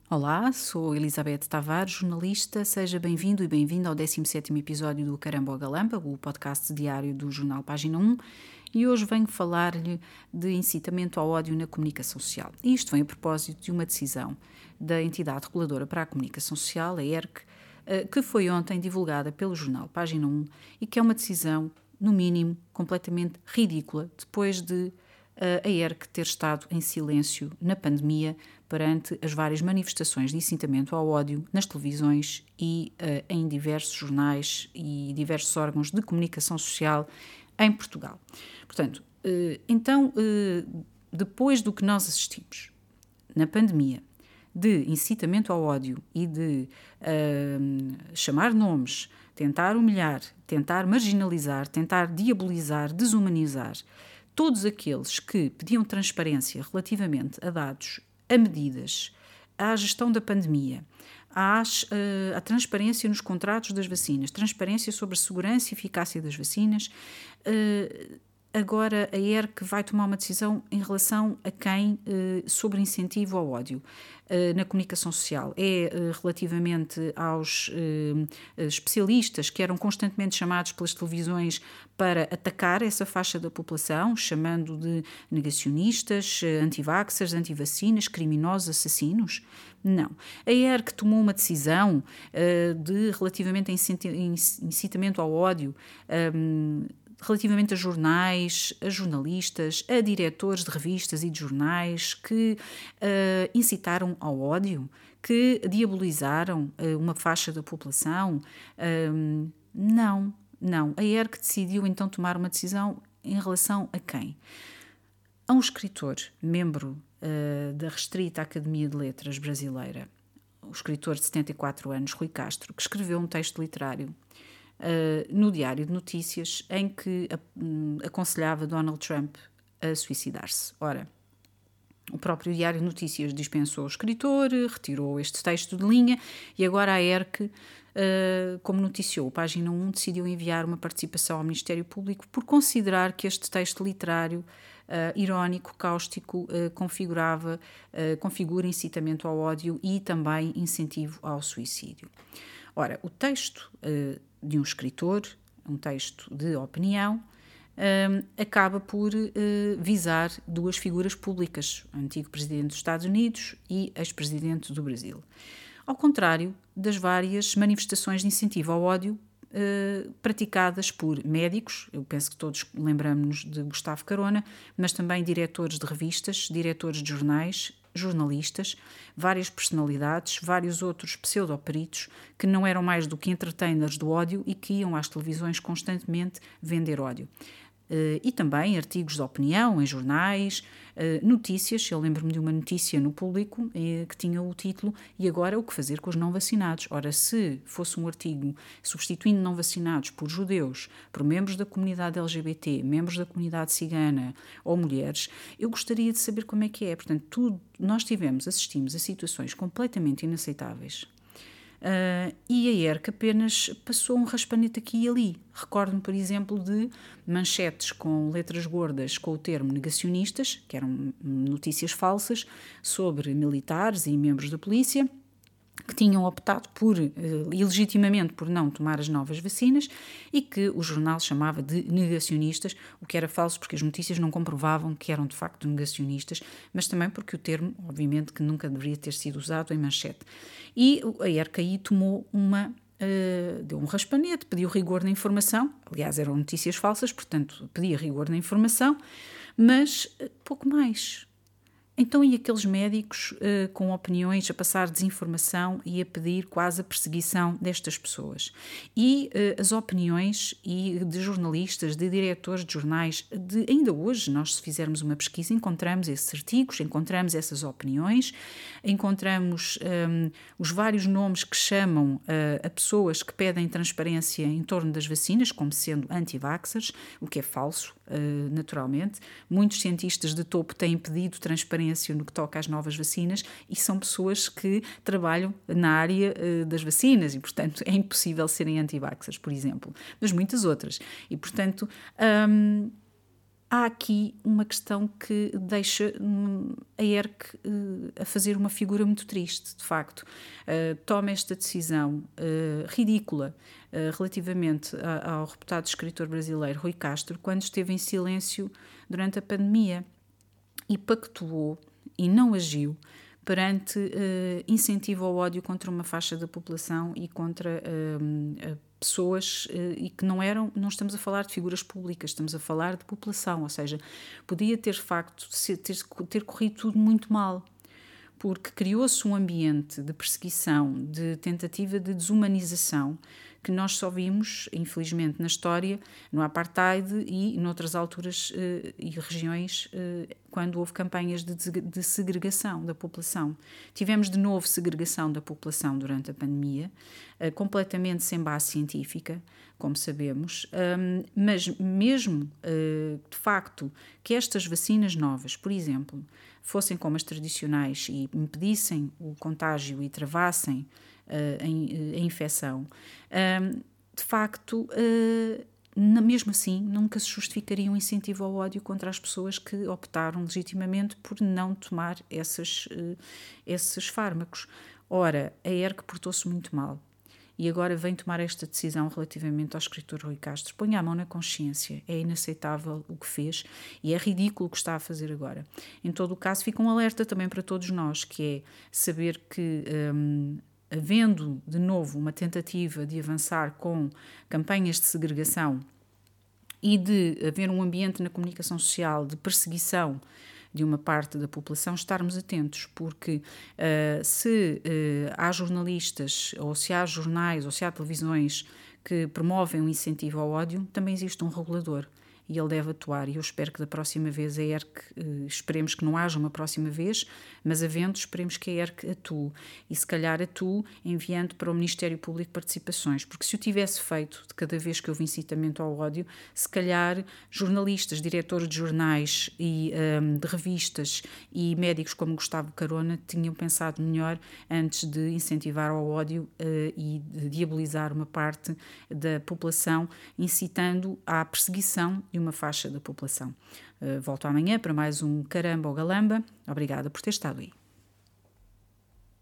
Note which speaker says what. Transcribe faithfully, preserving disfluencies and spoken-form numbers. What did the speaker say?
Speaker 1: Olá, sou Elizabeth Tavares, jornalista. Seja bem-vindo e bem-vinda ao décimo sétimo episódio do Caramba ao Galamba, o podcast diário do jornal Página um, e hoje venho falar-lhe de incitamento ao ódio na comunicação social. E isto vem a propósito de uma decisão da entidade reguladora para a comunicação social, a E R C, que foi ontem divulgada pelo jornal Página um e que é uma decisão, no mínimo, completamente ridícula, depois de a E R C ter estado em silêncio na pandemia perante as várias manifestações de incitamento ao ódio nas televisões e uh, em diversos jornais e diversos órgãos de comunicação social em Portugal. Portanto, uh, então, uh, depois do que nós assistimos na pandemia, de incitamento ao ódio e de uh, chamar nomes, tentar humilhar, tentar marginalizar, tentar diabolizar, desumanizar todos aqueles que pediam transparência relativamente a dados, a medidas, à gestão da pandemia, às, uh, à transparência nos contratos das vacinas, transparência sobre a segurança e eficácia das vacinas, uh, agora a E R C vai tomar uma decisão em relação a quem eh, sobre incentivo ao ódio eh, na comunicação social. É eh, relativamente aos eh, especialistas que eram constantemente chamados pelas televisões para atacar essa faixa da população, chamando de negacionistas, anti-vaxxers, anti-vacinas, criminosos, assassinos? Não. A E R C tomou uma decisão eh, de relativamente a incitamento ao ódio um, relativamente a jornais, a jornalistas, a diretores de revistas e de jornais que uh, incitaram ao ódio, que diabolizaram uh, uma faixa da população. Um, não, não. A E R C decidiu então tomar uma decisão em relação a quem? A um escritor, membro uh, da restrita Academia de Letras brasileira, o escritor de setenta e quatro anos, Rui Castro, que escreveu um texto literário Uh, no Diário de Notícias, em que uh, aconselhava Donald Trump a suicidar-se. Ora, o próprio Diário de Notícias dispensou o escritor, retirou este texto de linha e agora a E R C, uh, como noticiou, o Página um decidiu enviar uma participação ao Ministério Público por considerar que este texto literário Uh, irónico, cáustico, uh, configurava, uh, configura incitamento ao ódio e também incentivo ao suicídio. Ora, o texto uh, de um escritor, um texto de opinião, um, acaba por uh, visar duas figuras públicas, o antigo presidente dos Estados Unidos e ex-presidente do Brasil. Ao contrário das várias manifestações de incentivo ao ódio Uh, praticadas por médicos, eu penso que todos lembramos-nos de Gustavo Carona, mas também diretores de revistas, diretores de jornais, jornalistas, várias personalidades, vários outros pseudoperitos que não eram mais do que entertainers do ódio e que iam às televisões constantemente vender ódio. Uh, e também artigos de opinião em jornais, uh, notícias. Eu lembro-me de uma notícia no Público uh, que tinha o título "E agora o que fazer com os não vacinados?". Ora, se fosse um artigo substituindo não vacinados por judeus, por membros da comunidade L G B T, membros da comunidade cigana ou mulheres, eu gostaria de saber como é que é. Portanto, tudo, nós tivemos, assistimos a situações completamente inaceitáveis. Uh, e a E R C apenas passou um raspanete aqui e ali. Recordo-me, por exemplo, de manchetes com letras gordas com o termo negacionistas, que eram notícias falsas, sobre militares e membros da polícia, que tinham optado por, uh, ilegitimamente por não tomar as novas vacinas e que o jornal chamava de negacionistas, o que era falso porque as notícias não comprovavam que eram de facto negacionistas, mas também porque o termo, obviamente, que nunca deveria ter sido usado em manchete. E a E R C aí tomou uma, uh, deu um raspanete, pediu rigor na informação, aliás eram notícias falsas, portanto pedia rigor na informação, mas uh, pouco mais. Então, e aqueles médicos uh, com opiniões a passar desinformação e a pedir quase a perseguição destas pessoas? E uh, as opiniões e de jornalistas, de diretores de jornais, de, ainda hoje, nós se fizermos uma pesquisa, encontramos esses artigos, encontramos essas opiniões, encontramos um, os vários nomes que chamam uh, a pessoas que pedem transparência em torno das vacinas, como sendo anti-vaxxers, o que é falso, uh, naturalmente. Muitos cientistas de topo têm pedido transparência no que toca às novas vacinas e são pessoas que trabalham na área uh, das vacinas e, portanto, é impossível serem anti-vaxxers, por exemplo, mas muitas outras. E, portanto, um, há aqui uma questão que deixa hum, a ERC uh, a fazer uma figura muito triste, de facto. Uh, toma esta decisão uh, ridícula uh, relativamente a, ao reputado escritor brasileiro Rui Castro, quando esteve em silêncio durante a pandemia e pactuou e não agiu perante uh, incentivo ao ódio contra uma faixa da população e contra uh, uh, pessoas uh, e que não eram, não estamos a falar de figuras públicas, estamos a falar de população, ou seja, podia ter, de facto, ter, ter corrido tudo muito mal, porque criou-se um ambiente de perseguição, de tentativa de desumanização, que nós só vimos, infelizmente, na história, no apartheid e noutras alturas eh, e regiões, eh, quando houve campanhas de, de segregação da população. Tivemos de novo segregação da população durante a pandemia, eh, completamente sem base científica, como sabemos, um, mas mesmo, uh, de facto, que estas vacinas novas, por exemplo, fossem como as tradicionais e impedissem o contágio e travassem uh, a, a infecção, um, de facto, uh, mesmo assim, nunca se justificaria um incentivo ao ódio contra as pessoas que optaram legitimamente por não tomar essas, uh, esses fármacos. Ora, a ERC portou-se muito mal. E agora vem tomar esta decisão relativamente ao escritor Rui Castro. Ponha a mão na consciência. É inaceitável o que fez e é ridículo o que está a fazer agora. Em todo o caso, fica um alerta também para todos nós, que é saber que, hum, havendo de novo uma tentativa de avançar com campanhas de segregação e de haver um ambiente na comunicação social de perseguição de uma parte da população, estarmos atentos, porque uh, se uh, há jornalistas, ou se há jornais, ou se há televisões que promovem um incentivo ao ódio, também existe um regulador e ele deve atuar, e eu espero que da próxima vez a ERC, uh, esperemos que não haja uma próxima vez, mas havendo, esperemos que a ERC atue, e se calhar atue enviando para o Ministério Público participações, porque se o tivesse feito de cada vez que houve incitamento ao ódio, se calhar jornalistas, diretores de jornais e um, de revistas e médicos como Gustavo Carona tinham pensado melhor antes de incentivar ao ódio uh, e de diabolizar uma parte da população, incitando à perseguição de uma faixa da população. Uh, volto amanhã para mais um Caramba ou Galamba. Obrigada por ter estado aí.